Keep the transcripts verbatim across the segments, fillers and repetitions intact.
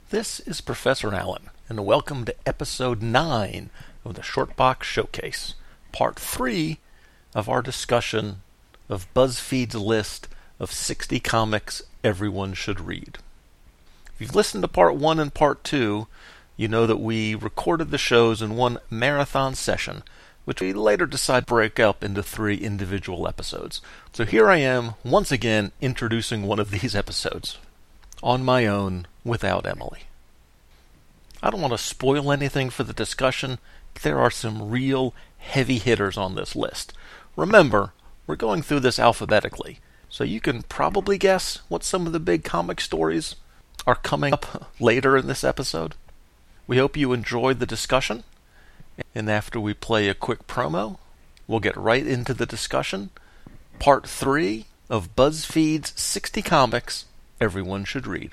This is Professor Allen, and welcome to Episode nine of the Shortbox Showcase, Part three of our discussion of BuzzFeed's list of sixty comics everyone should read. If you've listened to Part one and Part two, you know that we recorded the shows in one marathon session, which we later decided to break up into three individual episodes. So here I am, once again, introducing one of these episodes, on my own, without Emily. I don't want to spoil anything for the discussion, but there are some real heavy hitters on this list. Remember, we're going through this alphabetically, so you can probably guess what some of the big comic stories are coming up later in this episode. We hope you enjoyed the discussion. And after we play a quick promo, we'll get right into the discussion. Part three of BuzzFeed's sixty comics everyone should read.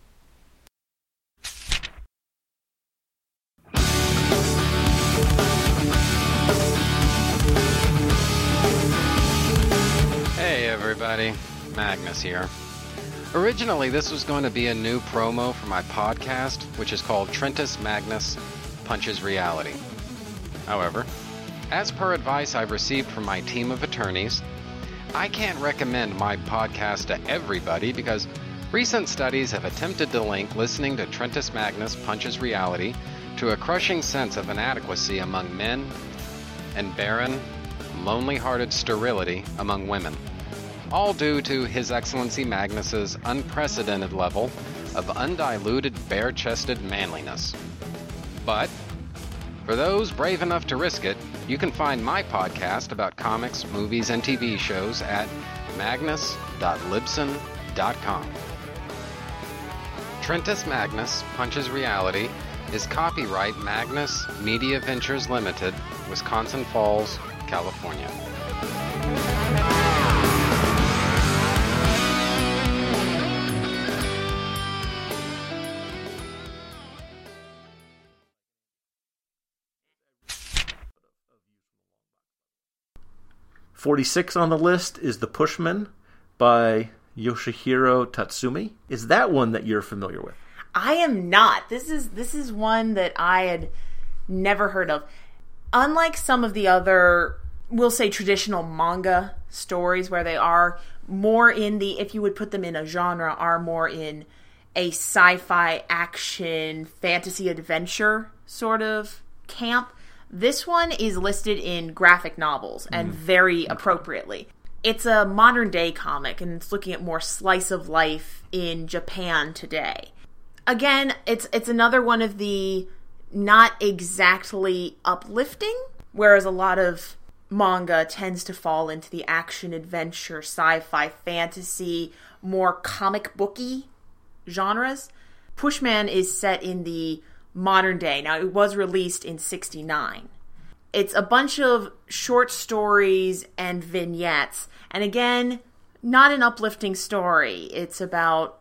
Hey everybody, Magnus here. Originally this was going to be a new promo for my podcast, which is called Trentus Magnus Punches Reality. However, as per advice I've received from my team of attorneys, I can't recommend my podcast to everybody because recent studies have attempted to link listening to Trentus Magnus Punches Reality to a crushing sense of inadequacy among men and barren, lonely-hearted sterility among women, all due to His Excellency Magnus's unprecedented level of undiluted, bare-chested manliness. But for those brave enough to risk it, you can find my podcast about comics, movies, and T V shows at magnus dot libsyn dot com. Trentus Magnus Punches Reality is copyright Magnus Media Ventures Limited, Wisconsin Falls, California. forty-six on the list is The Pushman by Yoshihiro Tatsumi. Is that one that you're familiar with? I am not. This is this is one that I had never heard of. Unlike some of the other, we'll say, traditional manga stories where they are more in the, if you would put them in a genre, are more in a sci-fi action fantasy adventure sort of camp. This one is listed in graphic novels, and mm. very appropriately. It's a modern-day comic, and it's looking at more slice of life in Japan today. Again, it's it's another one of the not exactly uplifting, whereas a lot of manga tends to fall into the action-adventure, sci-fi, fantasy, more comic booky genres. Pushman is set in the modern day. Now, it was released in sixty-nine. It's a bunch of short stories and vignettes. And again, not an uplifting story. It's about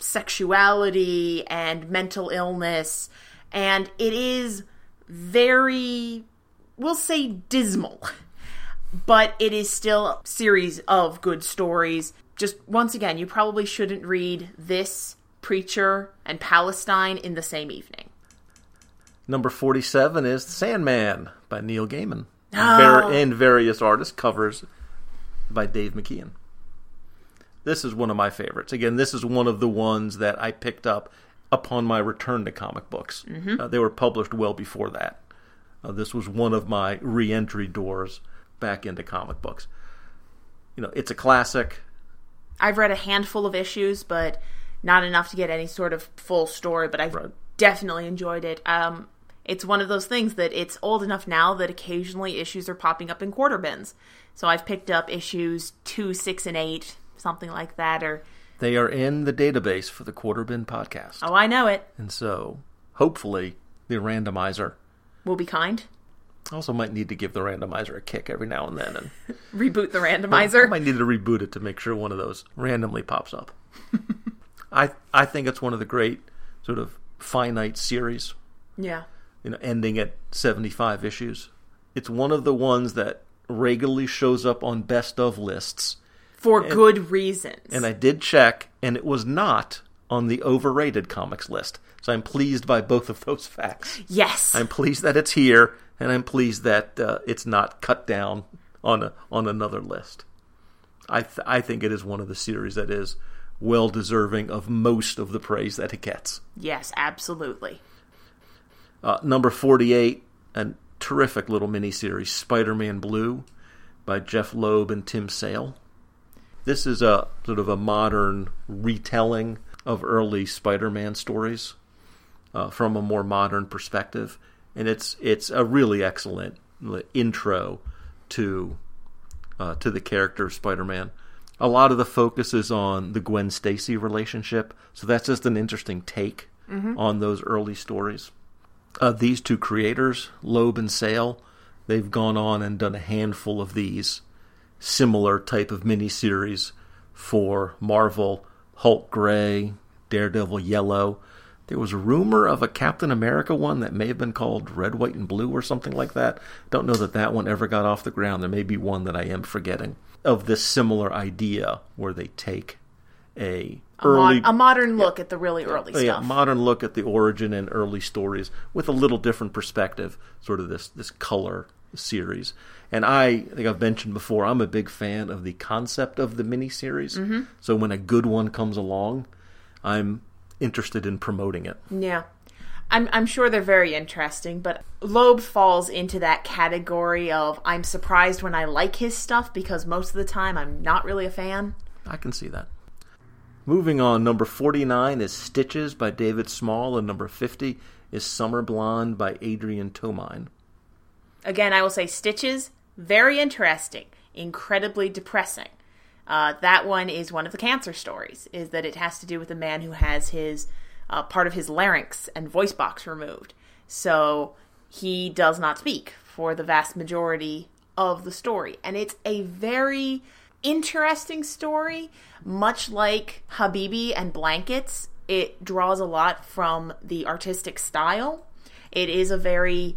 sexuality and mental illness. And it is very, we'll say, dismal. But it is still a series of good stories. Just, once again, you probably shouldn't read this, Preacher, and Palestine in the same evening. Number forty-seven is Sandman by Neil Gaiman. Oh. And various artists, covers by Dave McKeon. This is one of my favorites. Again, this is one of the ones that I picked up upon my return to comic books. Mm-hmm. Uh, they were published well before that. Uh, this was one of my re-entry doors back into comic books. You know, it's a classic. I've read a handful of issues, but not enough to get any sort of full story, but I've right. definitely enjoyed it. Um, it's one of those things that it's old enough now that occasionally issues are popping up in quarter bins. So I've picked up issues two, six, and eight, something like that. Or they are in the database for the Quarter Bin podcast. Oh, I know it. And so, hopefully, the randomizer will be kind. Also might need to give the randomizer a kick every now and then. And reboot the randomizer? I might need to reboot it to make sure one of those randomly pops up. I I think it's one of the great sort of finite series. Yeah. You know, ending at seventy-five issues. It's one of the ones that regularly shows up on best of lists. For and, good reasons. And I did check, and it was not on the overrated comics list. So I'm pleased by both of those facts. Yes. I'm pleased that it's here, and I'm pleased that uh, it's not cut down on a, on another list. I th- I think it is one of the series that is well deserving of most of the praise that it gets. Yes, absolutely. Uh, number forty-eight, a terrific little miniseries, Spider-Man Blue, by Jeff Loeb and Tim Sale. This is a sort of a modern retelling of early Spider-Man stories uh, from a more modern perspective, and it's it's a really excellent intro to uh, to the character of Spider-Man. A lot of the focus is on the Gwen Stacy relationship, so that's just an interesting take mm-hmm. on those early stories. Uh, these two creators, Loeb and Sale, they've gone on and done a handful of these similar type of miniseries for Marvel, Hulk Gray, Daredevil Yellow. There was a rumor of a Captain America one that may have been called Red, White, and Blue or something like that. Don't know that that one ever got off the ground. There may be one that I am forgetting of this similar idea where they take a a, early, mod- a modern look yeah, at the really early yeah, stuff. modern look at the origin and early stories with a little different perspective, sort of this, this color series. And I, I think I've mentioned before, I'm a big fan of the concept of the miniseries. Mm-hmm. So when a good one comes along, I'm interested in promoting it. Yeah. I'm I'm sure they're very interesting, but Loeb falls into that category of I'm surprised when I like his stuff because most of the time I'm not really a fan. I can see that. Moving on, number forty-nine is Stitches by David Small, and number fifty is Summer Blonde by Adrian Tomine. Again, I will say Stitches, very interesting, incredibly depressing. Uh, that one is one of the cancer stories, is that it has to do with a man who has his uh, part of his larynx and voice box removed. So he does not speak for the vast majority of the story. And it's a very interesting story, much like Habibi and Blankets. It draws a lot from the artistic style. It is a very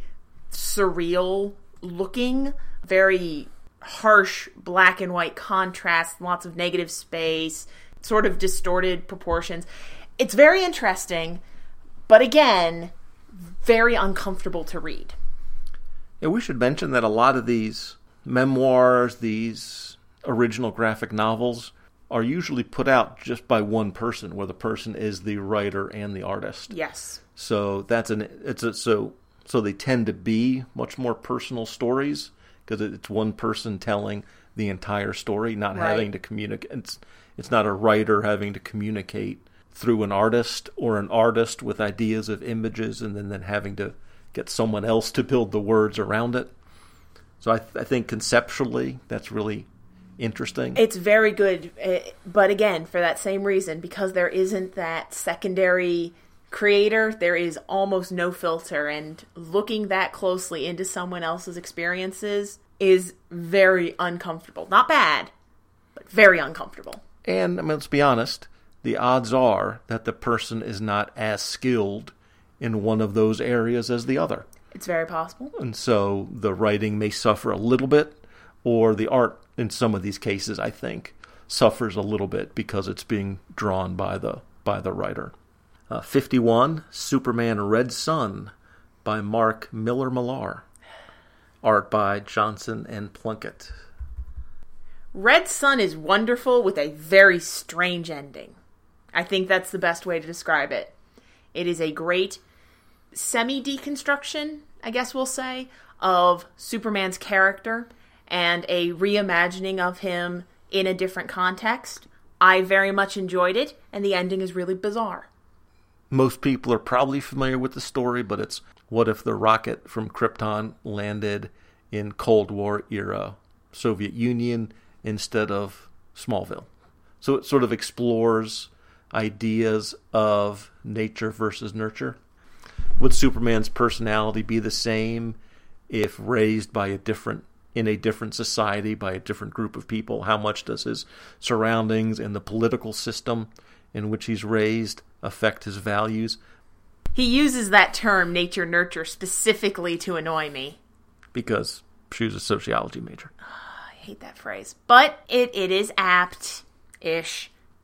surreal looking, very harsh black and white contrast, lots of negative space, sort of distorted proportions. It's very interesting, but again, very uncomfortable to read. Yeah, we should mention that a lot of these memoirs, these original graphic novels, are usually put out just by one person, where the person is the writer and the artist. Yes. So that's an it's a, so so they tend to be much more personal stories because it's one person telling the entire story, not right. having to communicate. It's it's not a writer having to communicate through an artist, or an artist with ideas of images and then, then having to get someone else to build the words around it. So I, th- I think conceptually that's really interesting. It's very good, but again, for that same reason, because there isn't that secondary creator, there is almost no filter, and looking that closely into someone else's experiences is very uncomfortable. Not bad, but very uncomfortable. And I mean, let's be honest, the odds are that the person is not as skilled in one of those areas as the other. It's very possible. And so the writing may suffer a little bit, or the art, in some of these cases, I think, suffers a little bit because it's being drawn by the by the writer. Uh, fifty-one, Superman Red Sun by Mark Miller Millar. Art by Johnson and Plunkett. Red Sun is wonderful with a very strange ending. I think that's the best way to describe it. It is a great semi-deconstruction, I guess we'll say, of Superman's character and a reimagining of him in a different context. I very much enjoyed it, and the ending is really bizarre. Most people are probably familiar with the story, but it's what if the rocket from Krypton landed in Cold War era Soviet Union instead of Smallville? So it sort of explores ideas of nature versus nurture. Would Superman's personality be the same if raised by a different in a different society by a different group of people? How much does his surroundings and the political system in which he's raised affect his values? He uses that term, nature nurture, specifically to annoy me. Because she was a sociology major. Oh, I hate that phrase. But it, it is apt-ish.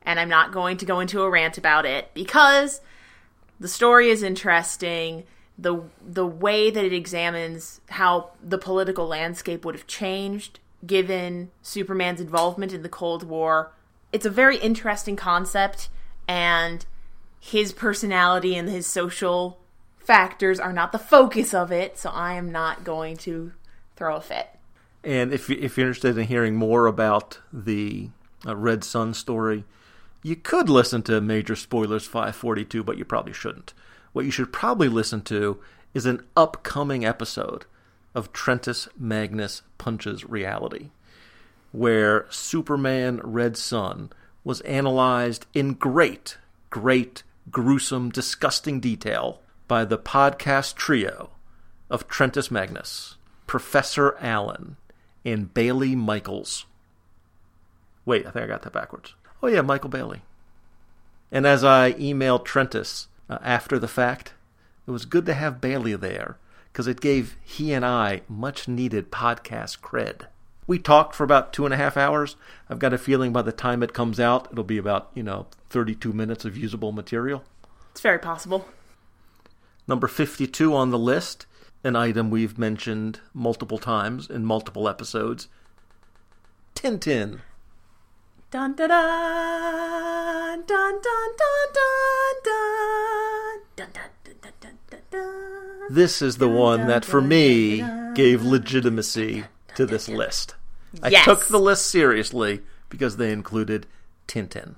and I'm not going to go into a rant about it because the story is interesting. The the way that it examines how the political landscape would have changed given Superman's involvement in the Cold War. It's a very interesting concept, and his personality and his social factors are not the focus of it, so I am not going to throw a fit. And if, you, if you're interested in hearing more about the uh, Red Sun story, you could listen to Major Spoilers five forty-two, but you probably shouldn't. What you should probably listen to is an upcoming episode of Trentus Magnus Punches Reality, where Superman Red Sun was analyzed in great, great, gruesome, disgusting detail by the podcast trio of Trentus Magnus, Professor Allen, and Bailey Michaels. Wait, I think I got that backwards. Oh yeah, Michael Bailey. And as I emailed Trentus uh, after the fact, it was good to have Bailey there, because it gave he and I much-needed podcast cred. We talked for about two and a half hours. I've got a feeling by the time it comes out, it'll be about, you know, thirty-two minutes of usable material. It's very possible. Number fifty-two on the list, an item we've mentioned multiple times in multiple episodes, Tintin. Dun dun dun dun dun dun dun dun dun dun dun dun dun dun. This is the one that, for me, gave legitimacy to this list. I Yes. took the list seriously because they included Tintin.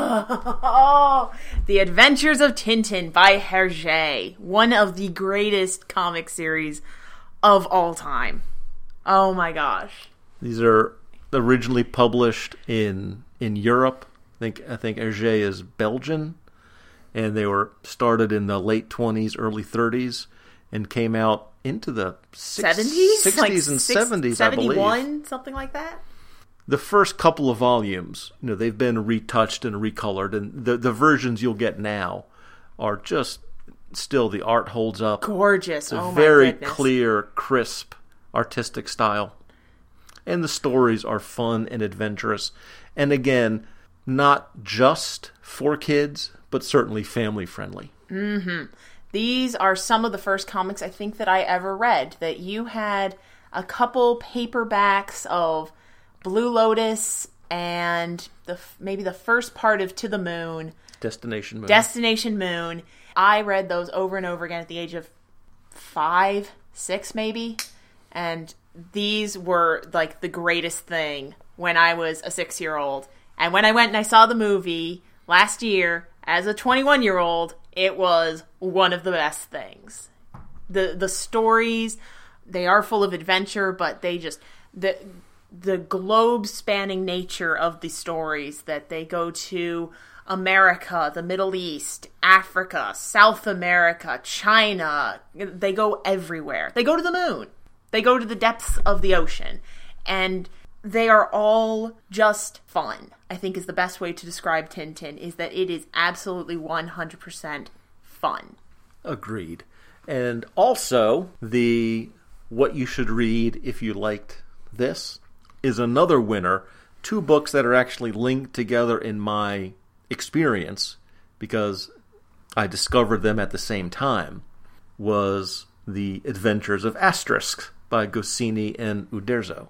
Oh, The Adventures of Tintin by Hergé, one of the greatest comic series of all time. Oh my gosh. These are originally published in in Europe. I think I think Hergé is Belgian, and they were started in the late twenties, early thirties, and came out into the seventies? sixties Like and six- seventies, I believe. seventy-one, something like that? The first couple of volumes, you know, they've been retouched and recolored, and the the versions you'll get now are just still, the art holds up. Gorgeous. It's a Oh my very goodness. clear, crisp, artistic style. And the stories are fun and adventurous. And again, not just for kids, but certainly family friendly. Mm-hmm. These are some of the first comics I think that I ever read. That you had a couple paperbacks of Blue Lotus and the maybe the first part of To the Moon. Destination Moon. Destination Moon. I read those over and over again at the age of five, six maybe. And these were like the greatest thing when I was a six-year-old. And when I went and I saw the movie last year as a twenty-one-year-old, it was one of the best things. The the stories, they are full of adventure, but they just the the globe-spanning nature of the stories, that they go to America, the Middle East, Africa, South America, China. They go everywhere. They go to the moon. They go to the depths of the ocean. And they are all just fun, I think is the best way to describe Tintin, is that it is absolutely one hundred percent fun. Agreed. And also, the What You Should Read If You Liked This is another winner. Two books that are actually linked together in my experience, because I discovered them at the same time, was The Adventures of Asterisk by Goscinny and Uderzo.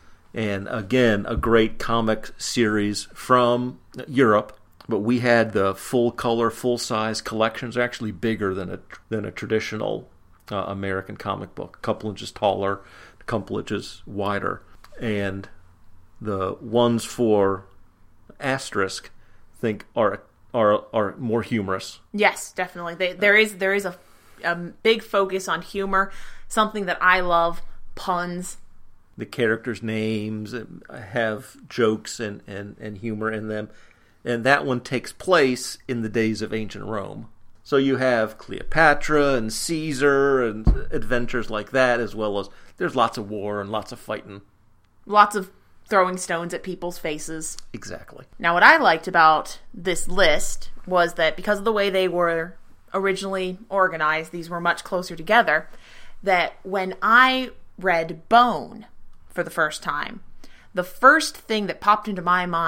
And again, a great comic series from Europe, but we had the full-color, full-size collections, actually bigger than a, than a traditional uh, American comic book. A couple inches taller, a couple inches wider. And the ones for Asterisk, I think, are are are more humorous. Yes, definitely. They, there is there is a, a big focus on humor, something that I love, puns. The characters' names have jokes and, and, and humor in them. And that one takes place in the days of ancient Rome. So you have Cleopatra and Caesar and adventures like that, as well as there's lots of war and lots of fighting. Lots of throwing stones at people's faces. Exactly. Now, what I liked about this list was that because of the way they were originally organized, these were much closer together, that when I read Bone for the first time, the first thing that popped into my mind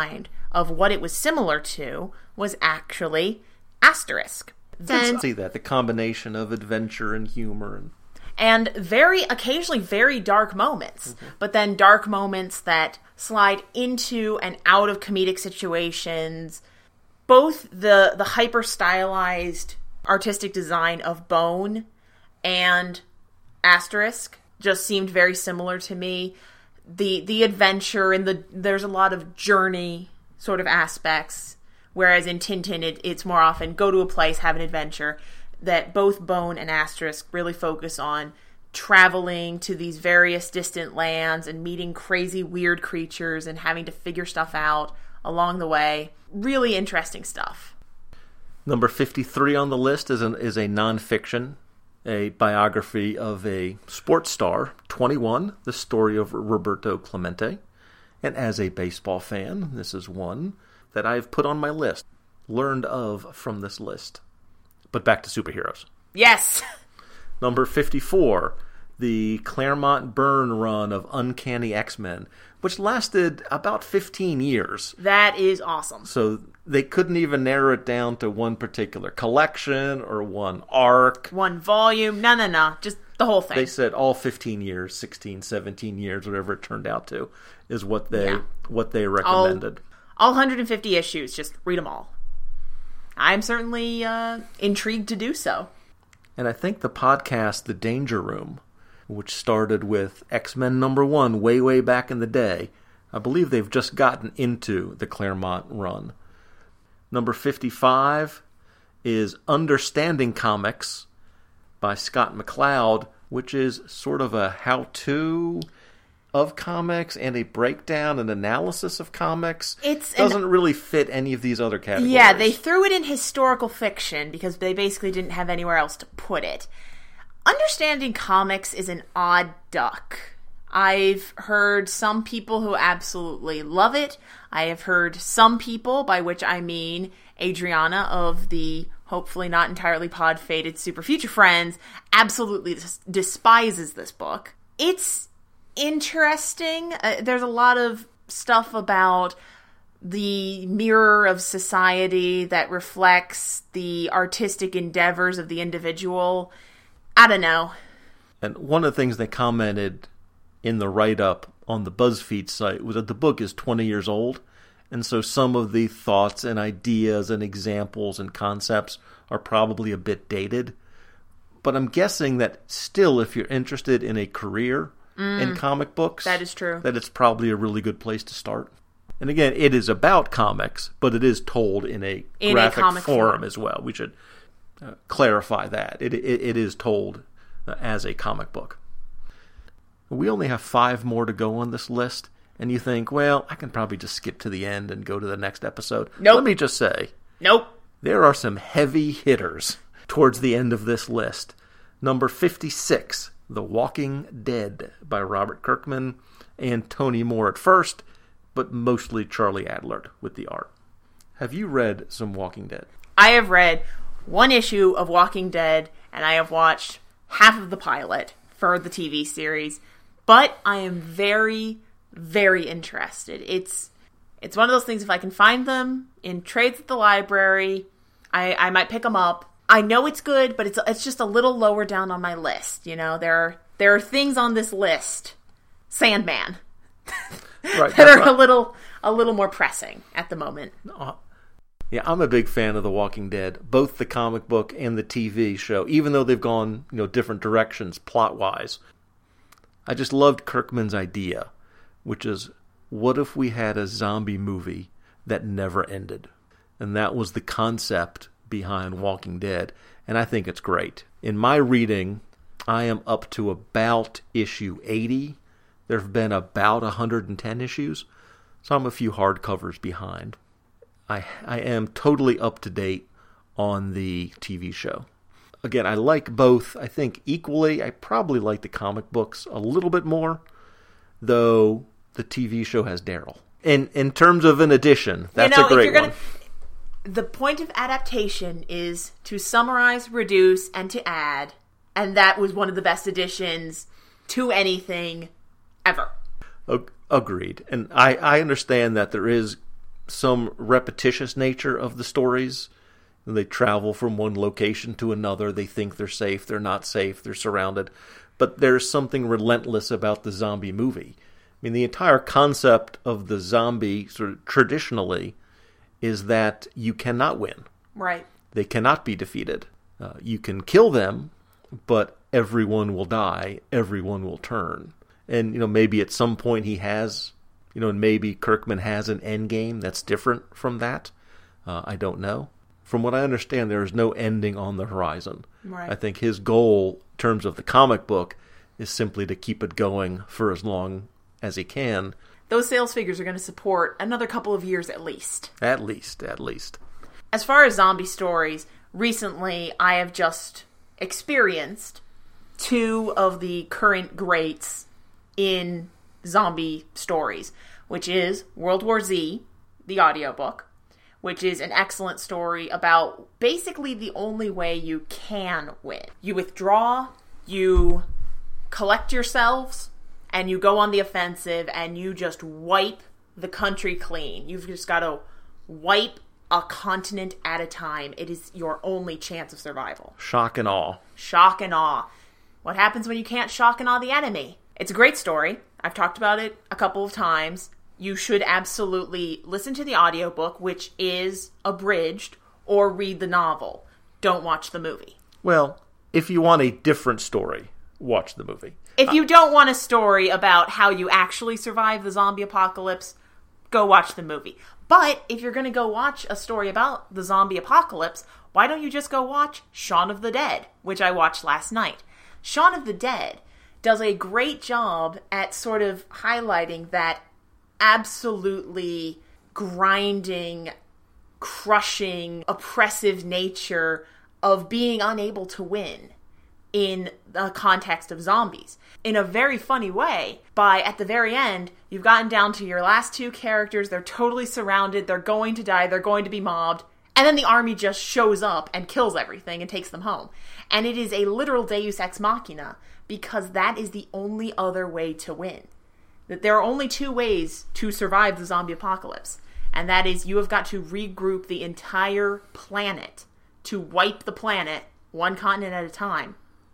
of what it was similar to was actually Asterisk. Then, I see that, the combination of adventure and humor. And, and very, occasionally very dark moments, mm-hmm. but then dark moments that slide into and out of comedic situations. Both the, the hyper-stylized artistic design of Bone and Asterisk just seemed very similar to me. The the adventure and the there's a lot of journey sort of aspects, whereas in Tintin it, it's more often go to a place, have an adventure. That both Bone and Asterisk really focus on traveling to these various distant lands and meeting crazy weird creatures and having to figure stuff out along the way. Really interesting stuff. Number fifty-three on the list is an is a nonfiction, a biography of a sports star, twenty-one, the story of Roberto Clemente. And as a baseball fan, this is one that I've put on my list, learned of from this list. But back to superheroes. Yes! Number fifty-four, the Claremont Byrne run of Uncanny X-Men, which lasted about fifteen years. That is awesome. So they couldn't even narrow it down to one particular collection or one arc. One volume. No, no, no. Just the whole thing. They said all fifteen years, sixteen, seventeen years, whatever it turned out to, is what they yeah. what they recommended. All, all one hundred fifty issues. Just read them all. I'm certainly uh, intrigued to do so. And I think the podcast, The Danger Room, which started with X-Men number one way, way back in the day, I believe they've just gotten into the Claremont run. Number fifty-five is Understanding Comics by Scott McCloud, which is sort of a how-to of comics and a breakdown and analysis of comics. It doesn't an, really fit any of these other categories. Yeah, they threw it in historical fiction because they basically didn't have anywhere else to put it. Understanding Comics is an odd duck. I've heard some people who absolutely love it. I have heard some people, by which I mean Adriana of the hopefully not entirely pod-fated Super Future Friends, absolutely des- despises this book. It's interesting. Uh, there's a lot of stuff about the mirror of society that reflects the artistic endeavors of the individual. I don't know. And one of the things they commented in the write-up on the BuzzFeed site was that the book is twenty years old, and so some of the thoughts and ideas and examples and concepts are probably a bit dated. But I'm guessing that still, if you're interested in a career mm, in comic books, that is true. That it's probably a really good place to start. And again, it is about comics, but it is told in a in graphic a form, form as well. We should uh, clarify that. It, it it is told uh, as a comic book. We only have five more to go on this list, and you think, well, I can probably just skip to the end and go to the next episode. Nope. Let me just say, nope. There are some heavy hitters towards the end of this list. Number fifty-six, The Walking Dead by Robert Kirkman and Tony Moore at first, but mostly Charlie Adlard with the art. Have you read some Walking Dead? I have read one issue of Walking Dead, and I have watched half of the pilot for the T V series. But I am very, very interested. It's it's one of those things, if I can find them in trades at the library, I, I might pick them up. I know it's good, but it's it's just a little lower down on my list. You know, there are, there are things on this list, Sandman, right, that are right. a little a little more pressing at the moment. Uh, yeah, I'm a big fan of The Walking Dead, both the comic book and the T V show, even though they've gone, you know, different directions plot-wise. I just loved Kirkman's idea, which is, what if we had a zombie movie that never ended? And that was the concept behind Walking Dead, and I think it's great. In my reading, I am up to about issue eighty. There have been about one hundred ten issues, so I'm a few hardcovers behind. I I am totally up to date on the T V show. Again, I like both, I think, equally. I probably like the comic books a little bit more, though the T V show has Daryl. In in terms of an addition, that's you know, a great gonna, one. The point of adaptation is to summarize, reduce, and to add, and that was one of the best additions to anything ever. Agreed. And I, I understand that there is some repetitious nature of the stories. They travel from one location to another. They think they're safe. They're not safe. They're surrounded. But there's something relentless about the zombie movie. I mean, the entire concept of the zombie, sort of traditionally, is that you cannot win. Right. They cannot be defeated. Uh, you can kill them, but everyone will die. Everyone will turn. And, you know, maybe at some point he has, you know, and maybe Kirkman has an end game that's different from that. Uh, I don't know. From what I understand, there is no ending on the horizon. Right. I think his goal, in terms of the comic book, is simply to keep it going for as long as he can. Those sales figures are going to support another couple of years at least. At least, at least. As far as zombie stories, recently I have just experienced two of the current greats in zombie stories, which is World War Z, the audiobook, which is an excellent story about basically the only way you can win. You withdraw, you collect yourselves, and you go on the offensive, and you just wipe the country clean. You've just got to wipe a continent at a time. It is your only chance of survival. Shock and awe. Shock and awe. What happens when you can't shock and awe the enemy? It's a great story. I've talked about it a couple of times. You should absolutely listen to the audiobook, which is abridged, or read the novel. Don't watch the movie. Well, if you want a different story, watch the movie. If you don't want a story about how you actually survive the zombie apocalypse, go watch the movie. But if you're going to go watch a story about the zombie apocalypse, why don't you just go watch Shaun of the Dead, which I watched last night. Shaun of the Dead does a great job at sort of highlighting that absolutely grinding, crushing, oppressive nature of being unable to win in the context of zombies. In a very funny way, by at the very end, you've gotten down to your last two characters, they're totally surrounded, they're going to die, they're going to be mobbed, and then the army just shows up and kills everything and takes them home. And it is a literal deus ex machina, because that is the only other way to win. That there are only two ways to survive the zombie apocalypse, and that is you have got to regroup the entire planet to wipe the planet one continent at a time,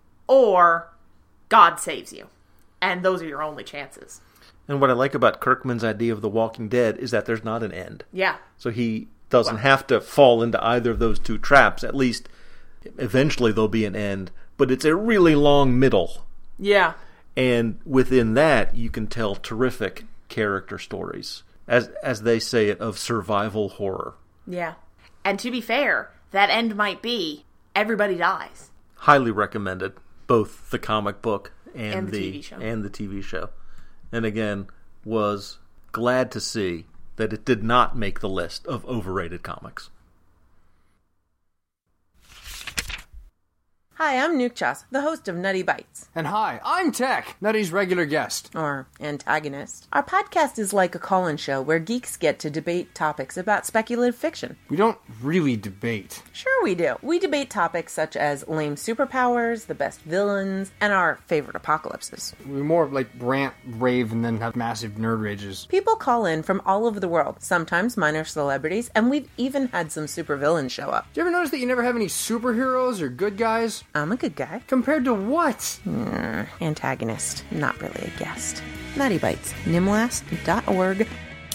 or God saves you. And those are your only chances. And what I like about Kirkman's idea of The Walking Dead is that there's not an end. Yeah. So he doesn't Wow. have to fall into either of those two traps. At least eventually there'll be an end, but it's a really long middle. Yeah. And within that, you can tell terrific character stories, as as they say it, of survival horror. Yeah. And to be fair, that end might be everybody dies. Highly recommended, both the comic book and, And the the T V show. and the T V show. And again, was glad to see that it did not make the list of overrated comics. Hi, I'm Nuke Chas, the host of Nutty Bites. And hi, I'm Tech, Nutty's regular guest. Or antagonist. Our podcast is like a call-in show where geeks get to debate topics about speculative fiction. We don't really debate. Sure we do. We debate topics such as lame superpowers, the best villains, and our favorite apocalypses. We more like rant, rave, and then have massive nerd rages. People call in from all over the world, sometimes minor celebrities, and we've even had some supervillains show up. Do you ever notice that you never have any superheroes or good guys? I'm a good guy. Compared to what? Mm, antagonist, not really a guest. Nutty Bites, nimlast dot org.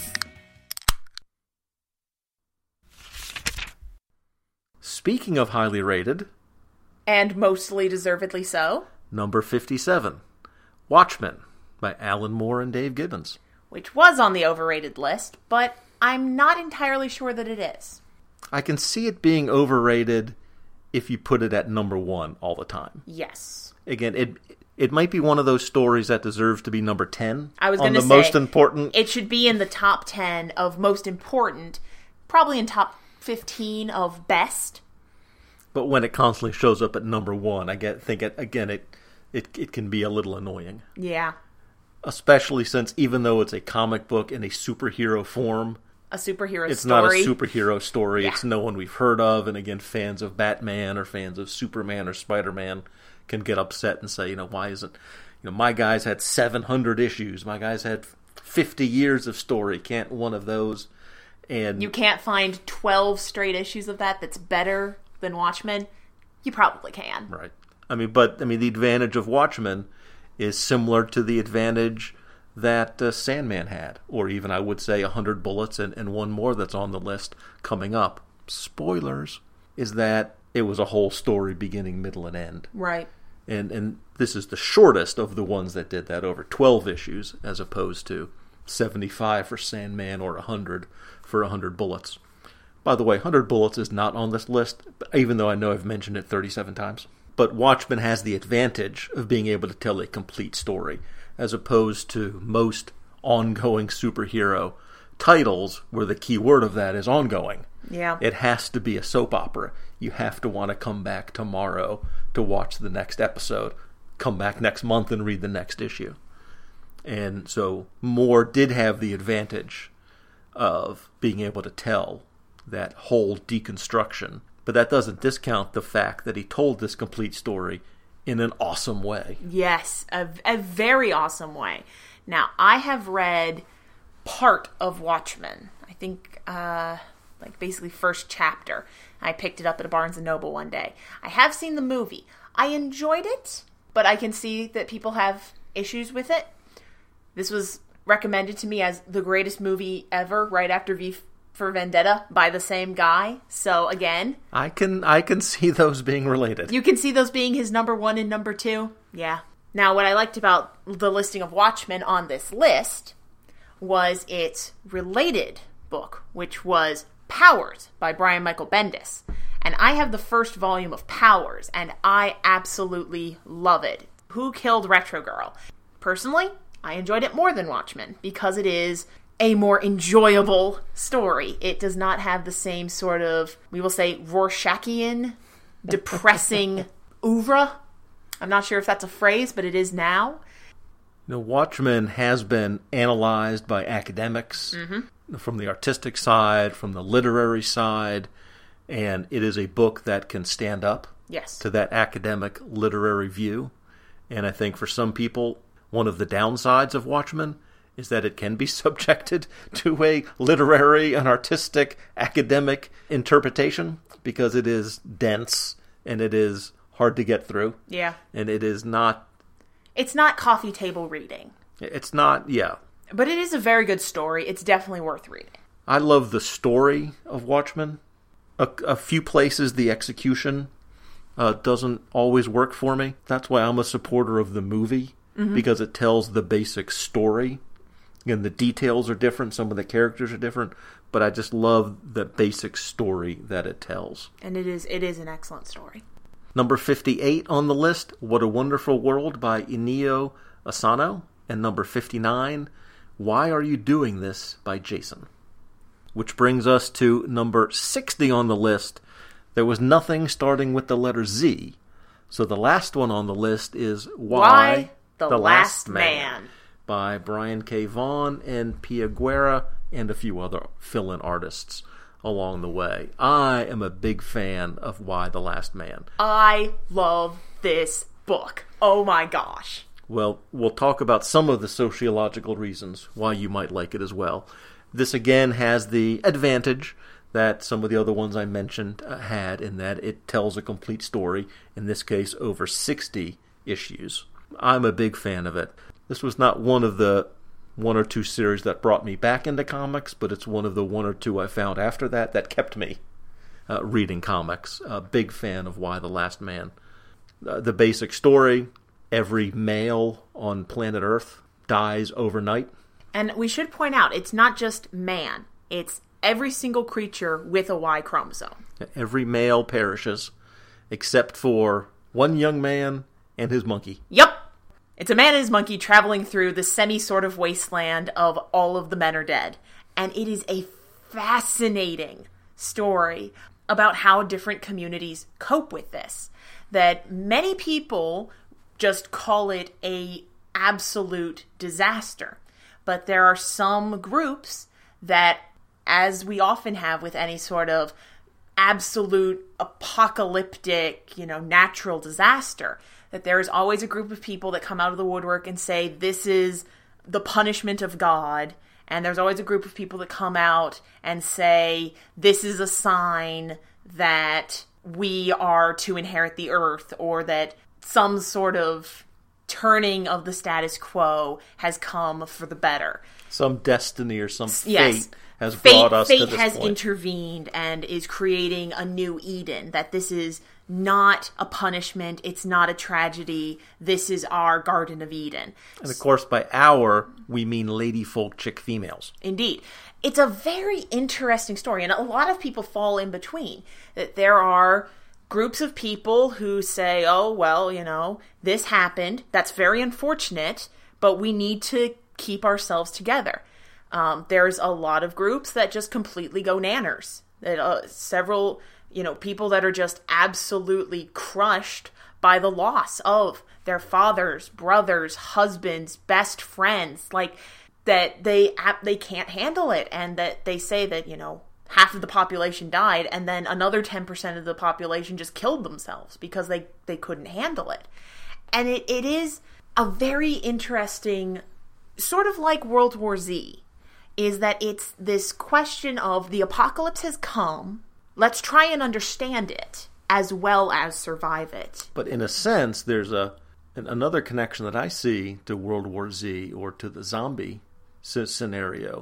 Speaking of highly rated, And mostly deservedly so, number fifty-seven, Watchmen, by Alan Moore and Dave Gibbons. which was on the overrated list, but I'm not entirely sure that it is. I can see it being overrated if you put it at number one all the time. Yes. Again, it it might be one of those stories that deserves to be number ten I was on going the to say, most important. It should be in the top ten of most important, probably in top fifteen of best. But when it constantly shows up at number one, I get think it again it it it can be a little annoying. Yeah. Especially since even though it's a comic book in a superhero form, A superhero it's story. not a superhero story. Yeah. It's no one we've heard of. And again, fans of Batman or fans of Superman or Spider-Man can get upset and say, you know, why isn't, you know, my guys had seven hundred issues. My guys had fifty years of story. Can't one of those? And you can't find twelve straight issues of that that's better than Watchmen, you probably can. Right. I mean, but, I mean, the advantage of Watchmen is similar to the advantage that uh, Sandman had, or even, I would say, one hundred Bullets and, and one more that's on the list coming up. Spoilers, is that it was a whole story beginning, middle, and end. Right. And and this is the shortest of the ones that did that, over twelve issues, as opposed to seventy-five for Sandman or one hundred for one hundred Bullets. By the way, one hundred Bullets is not on this list, even though I know I've mentioned it thirty-seven times. But Watchmen has the advantage of being able to tell a complete story, as opposed to most ongoing superhero titles where the key word of that is ongoing. Yeah. It has to be a soap opera. You have to want to come back tomorrow to watch the next episode, come back next month and read the next issue. And so Moore did have the advantage of being able to tell that whole deconstruction. But that doesn't discount the fact that he told this complete story in an awesome way. Yes, a, a very awesome way. Now, I have read part of Watchmen. I think, uh, like basically first chapter. I picked it up at a Barnes and Noble one day. I have seen the movie. I enjoyed it, but I can see that people have issues with it. This was recommended to me as the greatest movie ever, right after V for Vendetta, by the same guy. So again, I can I can see those being related. You can see those being his number one and number two. Yeah. Now, what I liked about the listing of Watchmen on this list was its related book, which was Powers by Brian Michael Bendis. And I have the first volume of Powers, and I absolutely love it. Who Killed Retro Girl? Personally, I enjoyed it more than Watchmen because it is a more enjoyable story. It does not have the same sort of, we will say, Rorschachian, depressing oeuvre. I'm not sure if that's a phrase, but it is now. You know, Watchmen has been analyzed by academics, mm-hmm. from the artistic side, from the literary side, and it is a book that can stand up yes. to that academic literary view. And I think for some people, one of the downsides of Watchmen is that it can be subjected to a literary and artistic academic interpretation because it is dense and it is hard to get through. Yeah. And it is not... It's not coffee table reading. It's not, yeah. But it is a very good story. It's definitely worth reading. I love the story of Watchmen. A, a few places the execution uh, doesn't always work for me. That's why I'm a supporter of the movie, mm-hmm. because it tells the basic story. Again, the details are different, some of the characters are different, but I just love the basic story that it tells. And it is it is an excellent story. Number fifty-eight on the list, What a Wonderful World by Inio Asano. And number fifty-nine, Why Are You Doing This by Jason. Which brings us to number sixty on the list. There was nothing starting with the letter Z. So the last one on the list is Why, Why the, the Last, Last Man. Man by Brian K. Vaughan and Pia Guerra and a few other fill-in artists along the way. I am a big fan of Why the Last Man. I love this book. Oh my gosh. Well, we'll talk about some of the sociological reasons why you might like it as well. This again has the advantage that some of the other ones I mentioned uh, had, in that it tells a complete story, in this case over sixty issues. I'm a big fan of it. This was not one of the one or two series that brought me back into comics, but it's one of the one or two I found after that that kept me uh, reading comics. A big fan of Why the Last Man. Uh, the basic story, every male on planet Earth dies overnight. And we should point out, it's not just man. It's every single creature with a Y chromosome. Every male perishes, except for one young man and his monkey. Yep. It's a man and his monkey traveling through the semi-sort of wasteland of all of the men are dead. And it is a fascinating story about how different communities cope with this. That many people just call it a absolute disaster. But there are some groups that, as we often have with any sort of absolute apocalyptic, you know, natural disaster, that there is always a group of people that come out of the woodwork and say, this is the punishment of God, And there's always a group of people that come out and say, this is a sign that we are to inherit the earth, or that some sort of turning of the status quo has come for the better. Some destiny or some fate Yes. has Fate, brought us fate to this has point. intervened and is creating a new Eden, that this is not a punishment, it's not a tragedy, this is our Garden of Eden. And of course, by our, we mean lady folk chick females. Indeed. It's a very interesting story, and a lot of people fall in between. That there are groups of people who say, oh, well, you know, this happened, that's very unfortunate, but we need to keep ourselves together. Um, there's a lot of groups that just completely go nanners. That uh, several, you know, people that are just absolutely crushed by the loss of their fathers, brothers, husbands, best friends, like that they they can't handle it, and that they say that, you know, half of the population died, and then another ten percent of the population just killed themselves because they, they couldn't handle it. And it, it is a very interesting, sort of like World War Z, is that it's this question of the apocalypse has come, let's try and understand it as well as survive it. But in a sense, there's a an, another connection that I see to World War Z or to the zombie c- scenario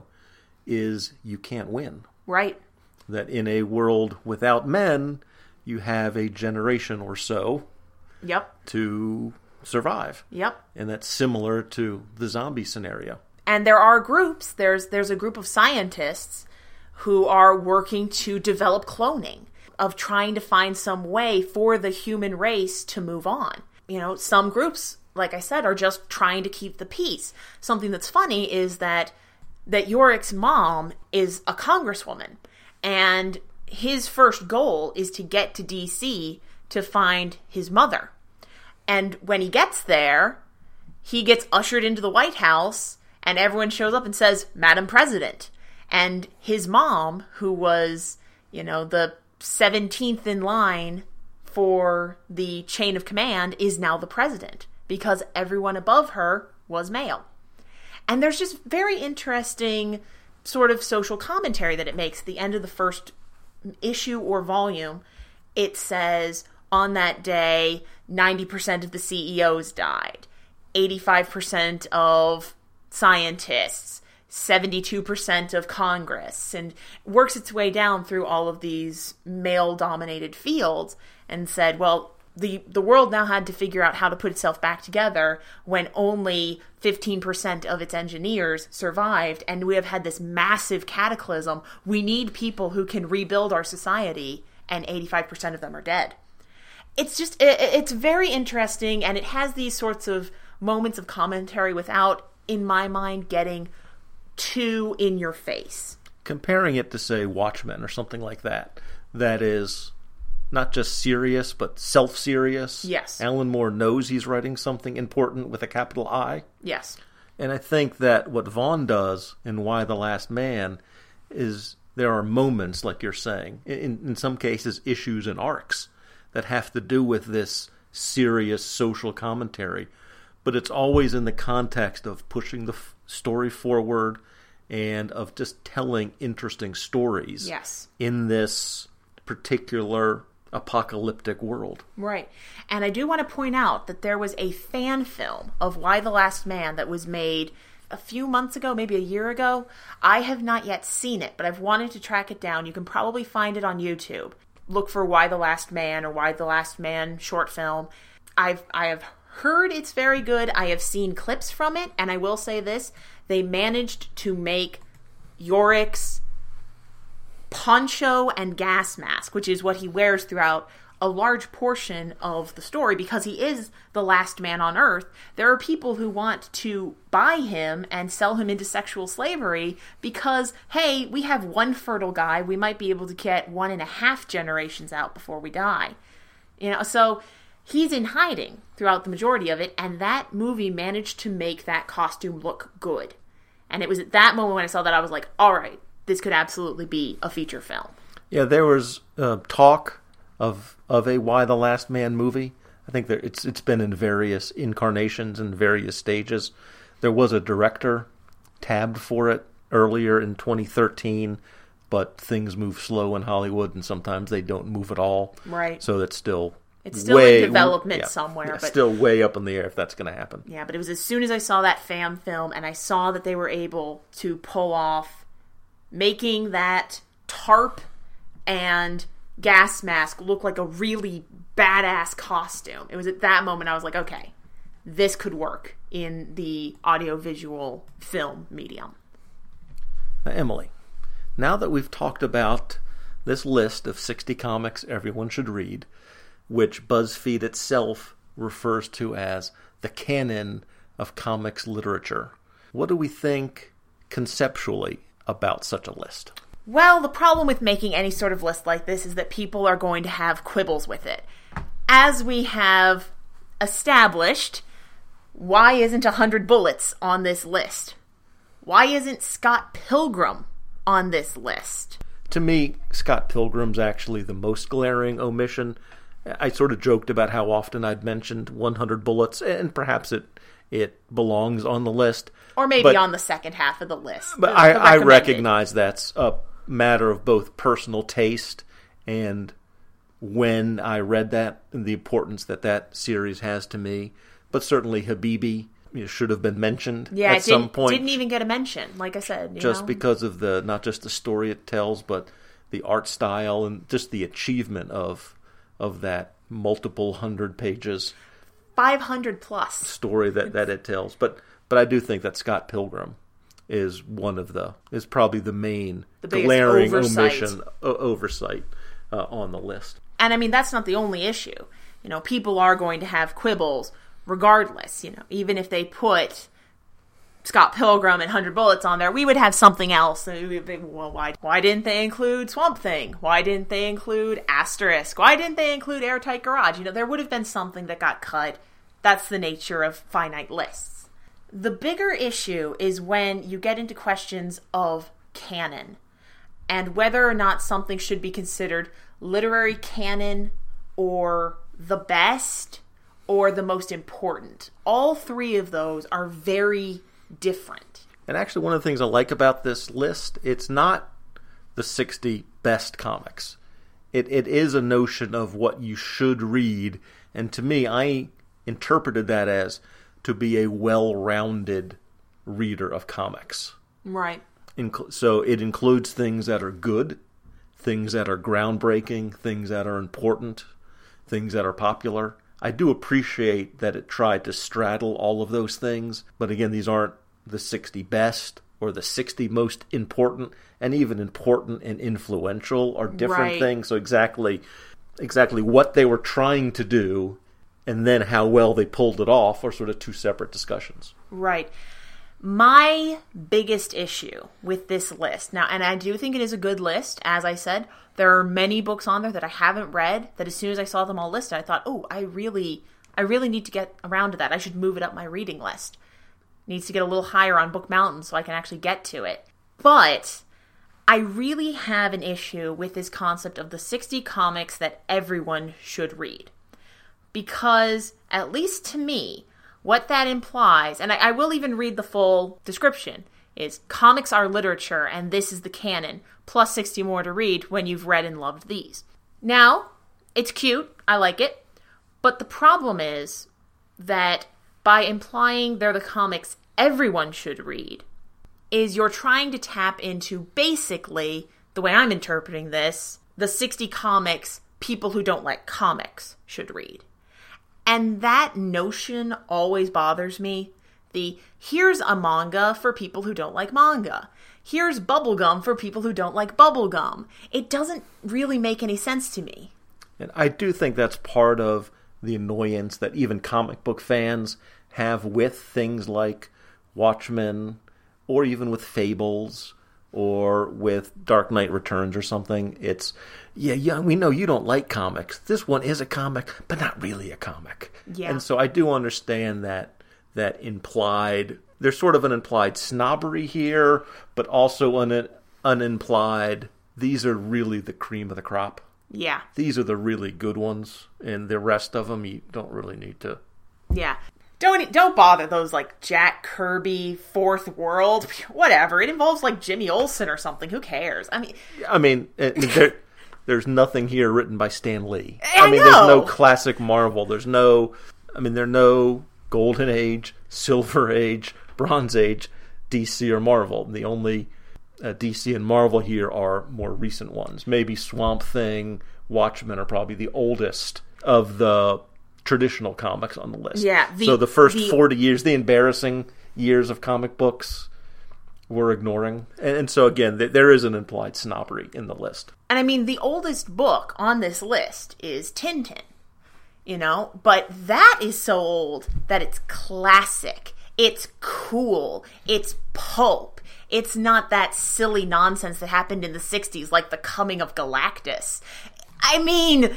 is you can't win. Right. That in a world without men, you have a generation or so Yep. to survive. Yep. And that's similar to the zombie scenario. And there are groups, there's there's a group of scientists who are working to develop cloning, of trying to find some way for the human race to move on. You know, some groups, like I said, are just trying to keep the peace. Something that's funny is that that Yorick's mom is a congresswoman, and his first goal is to get to D C to find his mother. And when he gets there, he gets ushered into the White House, and everyone shows up and says, Madam President. And his mom, who was, you know, the seventeenth in line for the chain of command, is now the president, because everyone above her was male. And there's just very interesting sort of social commentary that it makes. At the end of the first issue or volume, it says, on that day, ninety percent of the C E Os died, eighty-five percent of scientists, seventy-two percent of Congress, and works its way down through all of these male-dominated fields, and said, well, the the world now had to figure out how to put itself back together when only fifteen percent of its engineers survived, and we have had this massive cataclysm. We need people who can rebuild our society, and eighty-five percent of them are dead. It's just, it, it's very interesting, and it has these sorts of moments of commentary without, in my mind, getting too in your face. Comparing it to, say, Watchmen or something like that, that is not just serious, but self-serious. Yes. Alan Moore knows he's writing something important with a capital I. Yes. And I think that what Vaughn does in Y the Last Man is there are moments, like you're saying, in, in some cases issues and arcs that have to do with this serious social commentary. But it's always in the context of pushing the f- story forward and of just telling interesting stories. Yes. In this particular apocalyptic world. Right. And I do want to point out that there was a fan film of Y the Last Man that was made a few months ago, maybe a year ago. I have not yet seen it, but I've wanted to track it down. You can probably find it on YouTube. Look for Y the Last Man or Y the Last Man short film. I've I have heard it's very good. I have seen clips from it, and I will say this, they managed to make Yorick's poncho and gas mask, which is what he wears throughout a large portion of the story, because he is the last man on Earth. There are people who want to buy him and sell him into sexual slavery because, hey, we have one fertile guy, we might be able to get one and a half generations out before we die. You know, so he's in hiding throughout the majority of it, and that movie managed to make that costume look good. And it was at that moment when I saw that I was like, all right, this could absolutely be a feature film. Yeah, there was uh, talk of of a Y the Last Man movie. I think there, it's it's been in various incarnations and various stages. There was a director tabbed for it earlier in twenty thirteen, but things move slow in Hollywood, and sometimes they don't move at all. Right. So that's still It's still way, in development yeah, somewhere. yeah, but still way up in the air if that's going to happen. Yeah, but it was as soon as I saw that fan film and I saw that they were able to pull off making that tarp and gas mask look like a really badass costume. It was at that moment I was like, okay, this could work in the audiovisual film medium. Now, Emily, now that we've talked about this list of sixty comics everyone should read, which BuzzFeed itself refers to as the canon of comics literature, what do we think conceptually about such a list? Well, the problem with making any sort of list like this is that people are going to have quibbles with it. As we have established, why isn't one hundred Bullets on this list? Why isn't Scott Pilgrim on this list? To me, Scott Pilgrim's actually the most glaring omission. I sort of joked about how often I'd mentioned one hundred Bullets, and perhaps it it belongs on the list. Or maybe but, on the second half of the list. But the, I, the I recognize that's a matter of both personal taste and when I read that and the importance that that series has to me. But certainly Habibi you know, should have been mentioned yeah, at some point. Didn't even get a mention, like I said. You just know? because of the not just the story it tells, but the art style and just the achievement of of that multiple hundred pages, five hundred plus story that, that it tells. But but I do think that Scott Pilgrim is one of the is probably the main the glaring oversight. omission o- oversight uh, on the list. And I mean that's not the only issue. You know, people are going to have quibbles regardless. You know, even if they put Scott Pilgrim and one hundred Bullets on there, we would have something else. Well, why, why didn't they include Swamp Thing? Why didn't they include Asterisk? Why didn't they include Airtight Garage? You know, there would have been something that got cut. That's the nature of finite lists. The bigger issue is when you get into questions of canon and whether or not something should be considered literary canon or the best or the most important. All three of those are very different. And actually one of the things I like about this list, it's not the sixty best comics. It it is a notion of what you should read, and to me I interpreted that as to be a well-rounded reader of comics. Right. Inc- so it includes things that are good, things that are groundbreaking, things that are important, things that are popular. I do appreciate that it tried to straddle all of those things, but again, these aren't the sixty best or the sixty most important, and even important and influential are different right. things. So exactly, exactly what they were trying to do and then how well they pulled it off are sort of two separate discussions. Right. My biggest issue with this list, now, and I do think it is a good list, as I said, there are many books on there that I haven't read that as soon as I saw them all listed, I thought, oh, I really, I really need to get around to that. I should move it up my reading list. It needs to get a little higher on Book Mountain so I can actually get to it. But I really have an issue with this concept of the sixty comics that everyone should read. Because, at least to me, what that implies, and I, I will even read the full description, is comics are literature and this is the canon, plus sixty more to read when you've read and loved these. Now, it's cute, I like it, but the problem is that by implying they're the comics everyone should read, is you're trying to tap into basically, the way I'm interpreting this, the sixty comics people who don't like comics should read. And that notion always bothers me. The, here's a manga for people who don't like manga. Here's bubblegum for people who don't like bubblegum. It doesn't really make any sense to me. And I do think that's part of the annoyance that even comic book fans have with things like Watchmen, or even with Fables, or with Dark Knight Returns or something. It's, yeah, yeah, we know you don't like comics. This one is a comic, but not really a comic. Yeah. And so I do understand that that implied, there's sort of an implied snobbery here, but also an, an implied, these are really the cream of the crop. Yeah. These are the really good ones, and the rest of them you don't really need to. Yeah. Don't don't bother those, like, Jack Kirby, Fourth World, whatever. It involves, like, Jimmy Olsen or something. Who cares? I mean... I mean, it, there, there's nothing here written by Stan Lee. I, I mean, know. there's no classic Marvel. There's no... I mean, there's no Golden Age, Silver Age, Bronze Age, D C or Marvel. The only uh, D C and Marvel here are more recent ones. Maybe Swamp Thing, Watchmen are probably the oldest of the... traditional comics on the list. Yeah. The, so the first the, forty years, the embarrassing years of comic books, we're ignoring. And, and so again, th- there is an implied snobbery in the list. And I mean, the oldest book on this list is Tintin. You know? But that is so old that it's classic. It's cool. It's pulp. It's not that silly nonsense that happened in the sixties, like the coming of Galactus. I mean...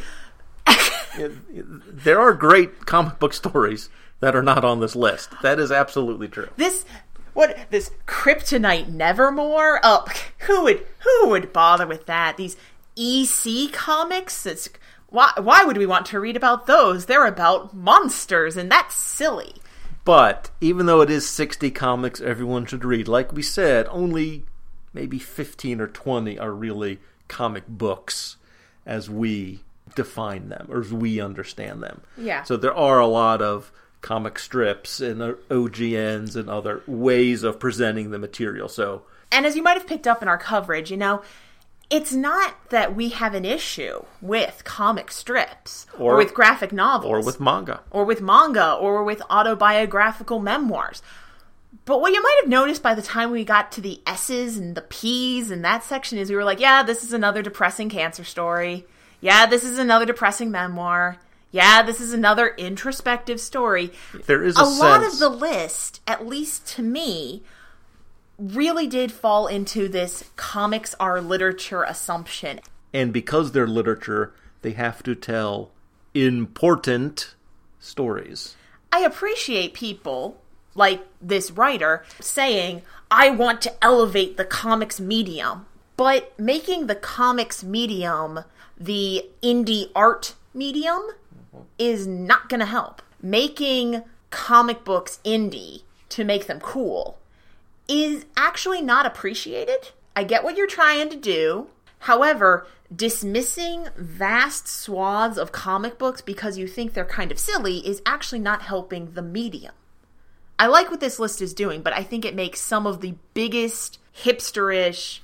There are great comic book stories that are not on this list. That is absolutely true. This, what, this Kryptonite Nevermore? Oh, who would, who would bother with that? These E C comics? It's, why, why would we want to read about those? They're about monsters, and that's silly. But, even though it is sixty comics everyone should read, like we said, only maybe fifteen or twenty are really comic books as we define them, or as we understand them. Yeah. So there are a lot of comic strips and O G Ns and other ways of presenting the material. So, and as you might have picked up in our coverage, you know, it's not that we have an issue with comic strips or, or with graphic novels or with manga or with manga or with autobiographical memoirs. But what you might have noticed by the time we got to the S's and the P's and that section is we were like, yeah, this is another depressing cancer story. Yeah, this is another depressing memoir. Yeah, this is another introspective story. There is a, a sense... lot of the list, at least to me, really did fall into this comics are literature assumption. And because they're literature, they have to tell important stories. I appreciate people like this writer saying, I want to elevate the comics medium. But making the comics medium the indie art medium is not going to help. Making comic books indie to make them cool is actually not appreciated. I get what you're trying to do. However, dismissing vast swaths of comic books because you think they're kind of silly is actually not helping the medium. I like what this list is doing, but I think it makes some of the biggest hipsterish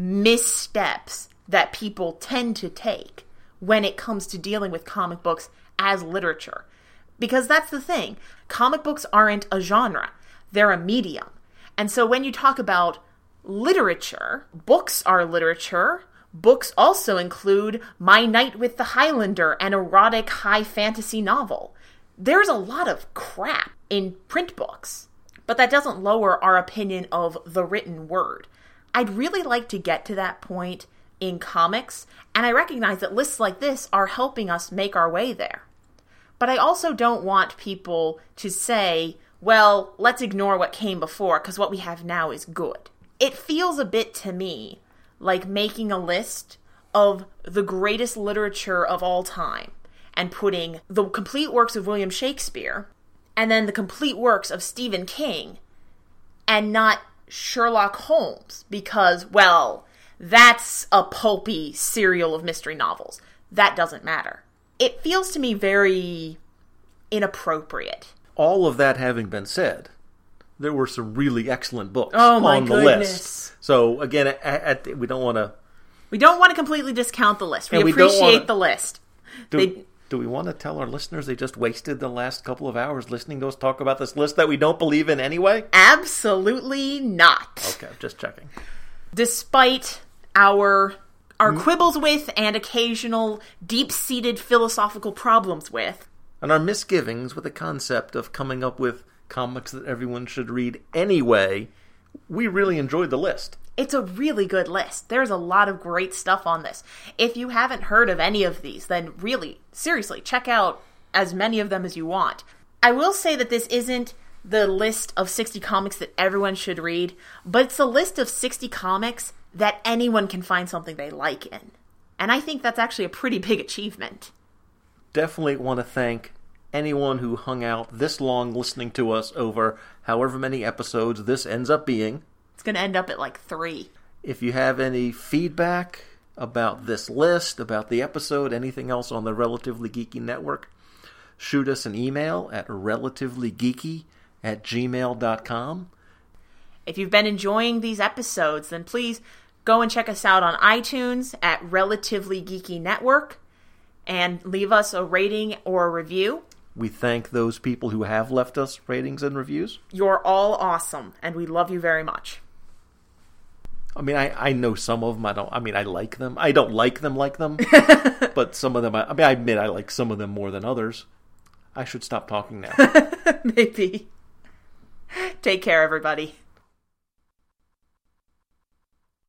missteps that people tend to take when it comes to dealing with comic books as literature. Because that's the thing. Comic books aren't a genre. They're a medium. And so when you talk about literature, books are literature. Books also include My Night with the Highlander, an erotic high fantasy novel. There's a lot of crap in print books, but that doesn't lower our opinion of the written word. I'd really like to get to that point in comics, and I recognize that lists like this are helping us make our way there. But I also don't want people to say, well, let's ignore what came before, because what we have now is good. It feels a bit to me like making a list of the greatest literature of all time, and putting the complete works of William Shakespeare, and then the complete works of Stephen King, and not Sherlock Holmes, because, well, that's a pulpy serial of mystery novels. That doesn't matter. It feels to me very inappropriate. All of that having been said, there were some really excellent books oh my on the goodness. list. So, again, at, at, we don't want to... We don't want to completely discount the list. We we appreciate wanna, the list. Do, they, do we want to tell our listeners they just wasted the last couple of hours listening to us talk about this list that we don't believe in anyway? Absolutely not. Okay, just checking. Despite our our quibbles with and occasional deep-seated philosophical problems with. And our misgivings with the concept of coming up with comics that everyone should read anyway, we really enjoyed the list. It's a really good list. There's a lot of great stuff on this. If you haven't heard of any of these, then really, seriously, check out as many of them as you want. I will say that this isn't the list of sixty comics that everyone should read, but it's a list of sixty comics that anyone can find something they like in. And I think that's actually a pretty big achievement. Definitely want to thank anyone who hung out this long listening to us over however many episodes this ends up being. It's going to end up at like three. If you have any feedback about this list, about the episode, anything else on the Relatively Geeky Network, shoot us an email at relativelygeeky at gmail dot com. If you've been enjoying these episodes, then please go and check us out on iTunes at Relatively Geeky Network and leave us a rating or a review. We thank those people who have left us ratings and reviews. You're all awesome, and we love you very much. I mean, I, I know some of them. I don't. I mean, I like them. I don't like them like them. But some of them, I, I mean, I admit I like some of them more than others. I should stop talking now. Maybe. Take care, everybody.